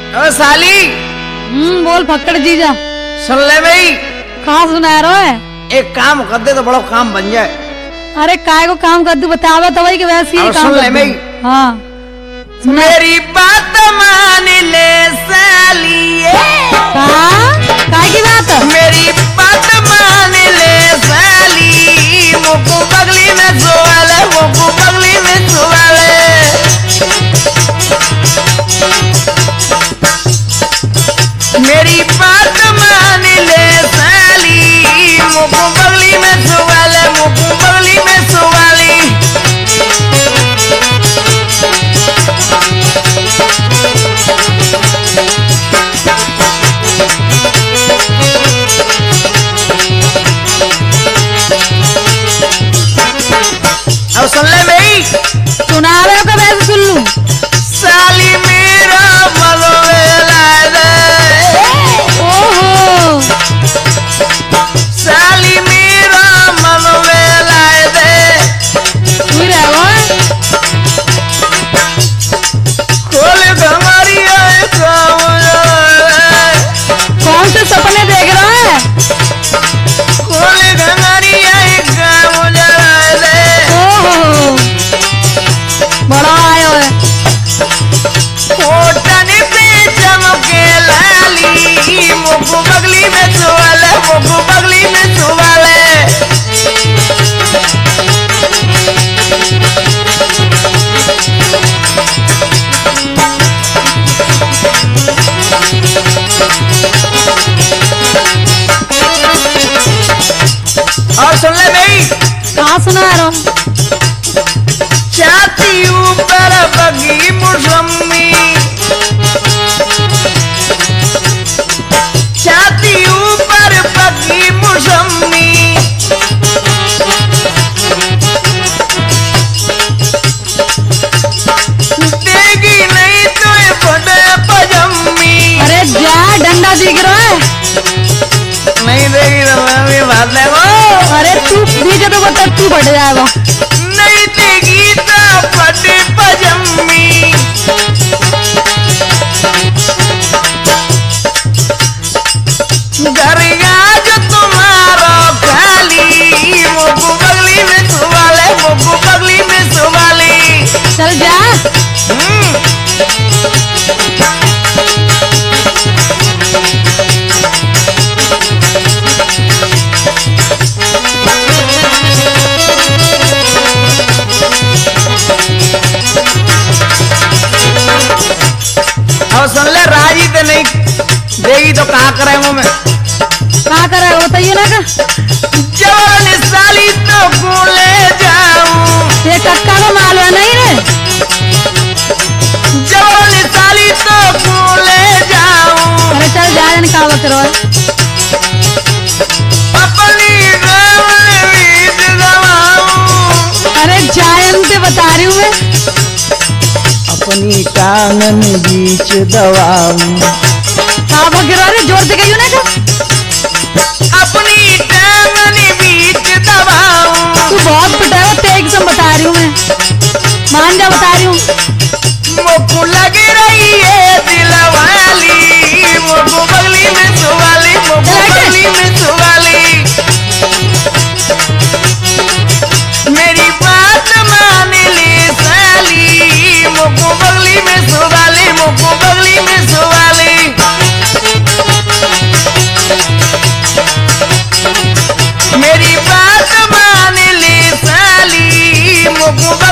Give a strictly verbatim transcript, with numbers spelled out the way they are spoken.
ओ साली। हम्म बोल फक्कड़ जीजा। सुन ले भाई। कहाँ सुना रहा है? एक काम कर दे तो बड़ा काम बन जाए। अरे काय को काम कर दू बतावे तो वही के वैसे ही काम सुन ले भाई। हाँ मेरी बात मान ले साली। हाँ काय की बात? मेरी बात मान ले साली। मुकु बगली में सोवाले मुकु बगली में सोवाले। मेरी बात मान ले साली। मुकु बगली में सोवाले मुकु बगली में सोवाली। अब सुन ले भाई। सुना रहे हो कब ऐसे सुन लूं? साली मेरा मनोवेला दे। ओहो साली मेरा मनोवेला दे। तू ही रहो। खोल हमारी आए कौन से सपने देख रहा है? खोल हमारी आए काम जरा दे। ओहो बड़ा आयो है। कोटन पे चमके लाली। मुकु बगली में सोवाले मुकु बगली में सोवाले। और सुन ले भाई। कहाँ सुना रहा हो? छाती ऊपर बगी मौसमी। छाती ऊपर बगी मौसमी। देगी नहीं तो ये फटे पजम्मी। अरे जा डंडा दिख रहा है। नहीं देगी तो मैं भी बात ले वो। अरे तू दीजिए तो बता तू बढ़ जाएगा। नहीं देगी तो फटे पजम्मी। घर आज तुम्हारा खाली। मुकु बगली में सुवाले मुकु बगली में सुवाली। चल जा। हम्म। और सुन ले राजी तो नहीं देगी तो कहा करेंगे मैं। कहा कर रहा है बताइए ना का? जवान साली तो भूले जाऊं। ये कक्का को मालूम है नहीं रे? जवान साली तो भूले जाऊं। अरे चल जा जन का करो। अपनी गाँव बीच दबाऊं। अरे जायन से बता रही हूँ मैं। अपनी टांगन बीच दबाऊं। हाँ भगीरा रे जोर से कहियो ना का? अपनी टांगन बीच दबाऊं। तू बहुत पिटा है तेज से बता रही हूँ मैं। मान जा बता रही हूँ। मुकु लगी रही है दिलवाली। मुकु बगली में सुवाली मुकु बगली में सुवाली। मेरी बात मान ले साली। मुकु बगली में सुवाली मुकु बगली में सुवाली। मेरी बात मान ले साली। मुकु